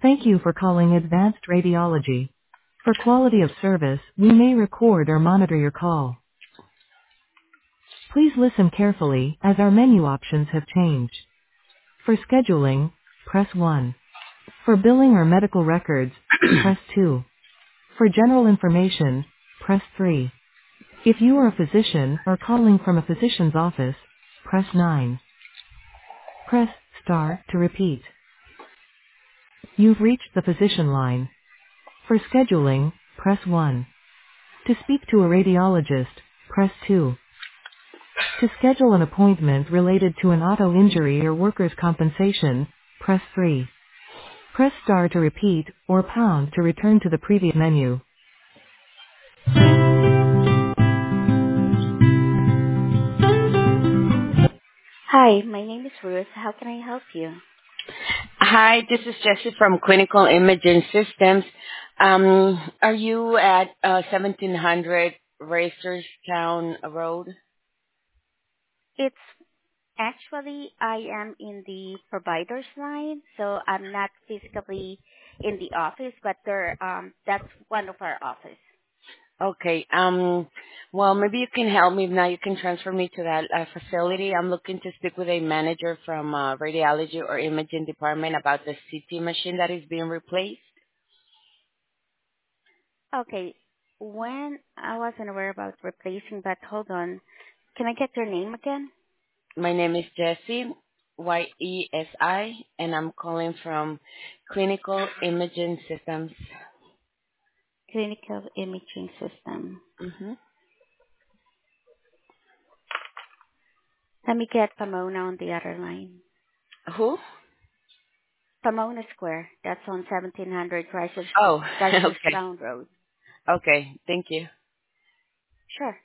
Thank you for calling Advanced Radiology. For quality of service, we may record or monitor your call. Please listen carefully, as our menu options have changed. For scheduling, press 1. For billing or medical records, press 2. For general information, press 3. If you are a physician or calling from a physician's office, press 9. Press star to repeat. You've reached the physician line. For scheduling, press 1. To speak to a radiologist, press 2. To schedule an appointment related to an auto injury or workers' compensation, press 3. Press star to repeat, or pound to return to the previous menu. Hi, my name is Ruth. How can I help you? Hi, this is Jessie from Clinical Imaging Systems. Are you at 1700 Racerstown Road? It's actually, I am in the provider's line, so I'm not physically in the office, but that's one of our office. Okay. Well, maybe you can help me. Now you can transfer me to that facility. I'm looking to speak with a manager from radiology or imaging department about the CT machine that is being replaced. Okay. When I wasn't aware about replacing, but hold on. Can I get your name again? My name is Jessie, Yesi, and I'm calling from Clinical Imaging Systems. Clinical Imaging System. Mm-hmm. Let me get Pomona on the other line. Who? Pomona Square. That's on 1700 Oh, okay. Ricerstown Road. Okay, thank you. Sure.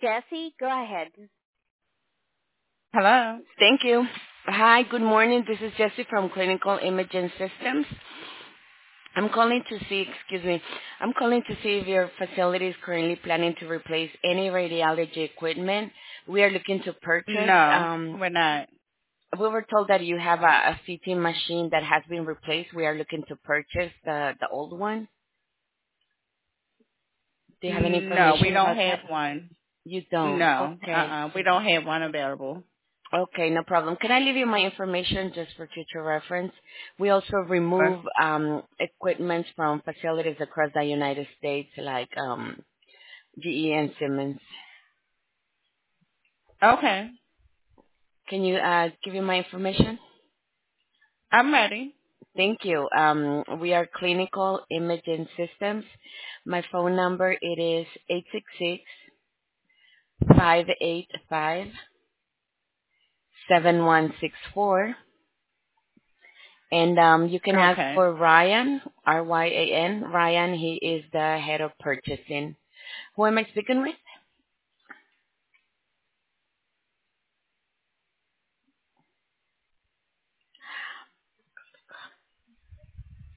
Jesse, go ahead. Hello. Thank you. Hi, good morning. This is Jessie from Clinical Imaging Systems. I'm calling to see, excuse me, I'm calling to see if your facility is currently planning to replace any radiology equipment. We are looking to purchase. No, we're not. We were told that you have a CT machine that has been replaced. We are looking to purchase the old one. Do you have any No, we information don't about have that? one. You don't. No, Okay. we don't have one available. Okay, no problem. Can I leave you my information just for future reference? We also remove equipment from facilities across the United States like GE and Siemens. Okay, Can you give you my information? I'm ready. Thank you. We are Clinical Imaging Systems. My phone number it is 866-585-7164. And you can ask Okay. for Ryan, Ryan. Ryan, he is the head of purchasing. Who am I speaking with?